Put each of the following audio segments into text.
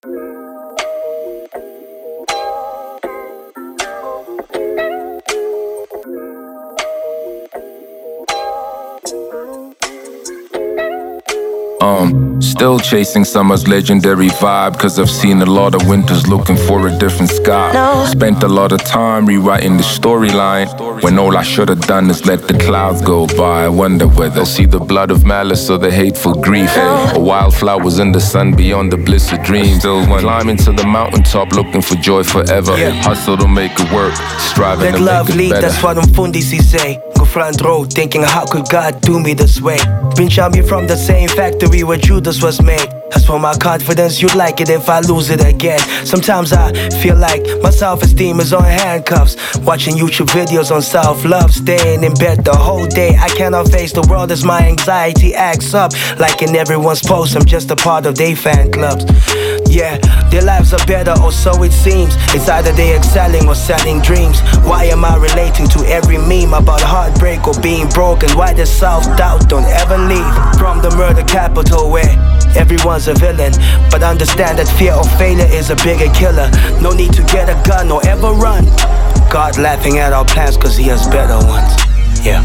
Still chasing summer's legendary vibe, cause I've seen a lot of winters looking for a different sky. Spent a lot of time rewriting the storyline, when all I should've done is let the clouds go by. I wonder whether I'll see the blood of malice or the hateful grief. A wildflowers in the sun beyond the bliss of dreams. Still climbing to the mountaintop looking for joy forever. Hustle to make it work, striving to make it better. That's what Mfundisi say. Go front row thinking, how could God do me this way? Been me from the same factory where Judas was made. That's for my confidence, you'd like it if I lose it again. Sometimes I feel like my self-esteem is on handcuffs. Watching YouTube videos on self-love, staying in bed the whole day. I cannot face the world as my anxiety acts up. Liking everyone's posts, I'm just a part of their fan clubs. Yeah, their lives are better, or so it seems. It's either they excelling or selling dreams. Why am I relating to every meme about heartbreak or being broken? Why does self-doubt don't ever leave from the murder capital where everyone's a villain? But understand that fear of failure is a bigger killer. No need to get a gun or ever run. God laughing at our plans cause he has better ones. Yeah.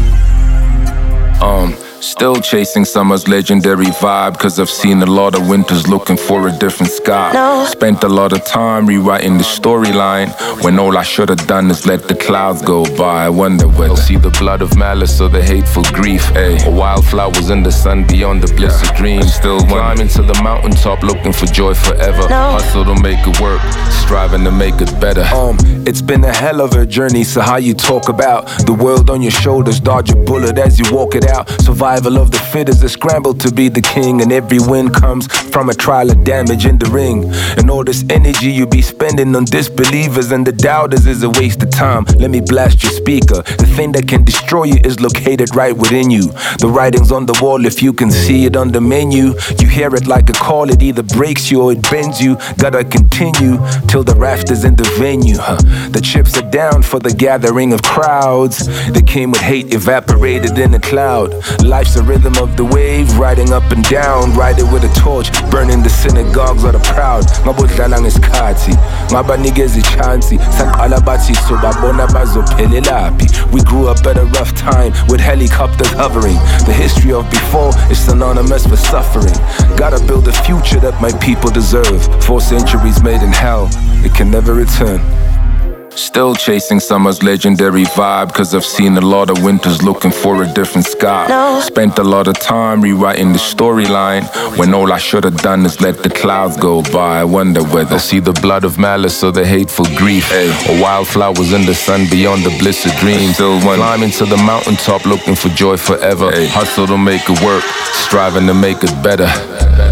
Still chasing summer's legendary vibe, cause I've seen a lot of winters looking for a different sky. Spent a lot of time rewriting the storyline, when all I should've done is let the clouds go by. I wonder whether I'll see the blood of malice or the hateful grief. Or wildflowers in the sun beyond the bliss of dreams. Still climbing to the mountaintop looking for joy forever. Hustle to make it work, striving to make it better. It's been a hell of a journey, so how you talk about the world on your shoulders, dodge a bullet as you walk it out. Survival of the fittest, a scramble to be the king, and every win comes from a trial of damage in the ring. And all this energy you be spending on disbelievers and the doubters is a waste of time. Let me blast your speaker. The thing that can destroy you is located right within you. The writing's on the wall if you can see it on the menu. You hear it like a call, it either breaks you or it bends you. Gotta continue till the rafters in the venue. The chips are down for the gathering of crowds. They came with hate, evaporated in a cloud. Life's a rhythm of the wave, riding up and down. Ride it with a torch, burning the synagogues of the proud. Ngabodlala ngesikhathi, ngabanikeza ichansi. Saqala bathi sobabona bazophelelaphi. We grew up at a rough time with helicopters hovering. The history of before is synonymous for suffering. Gotta build a future that my people deserve. 4 centuries made in hell, it can never return. Still chasing summer's legendary vibe, cause I've seen a lot of winters looking for a different sky. Spent a lot of time rewriting the storyline, when all I should've done is let the clouds go by. I wonder whether I'll see the blood of malice or the hateful grief. Or wildflowers in the sun beyond the bliss of dreams. Still climbing to the mountaintop looking for joy forever. Hustle to make it work, striving to make it better.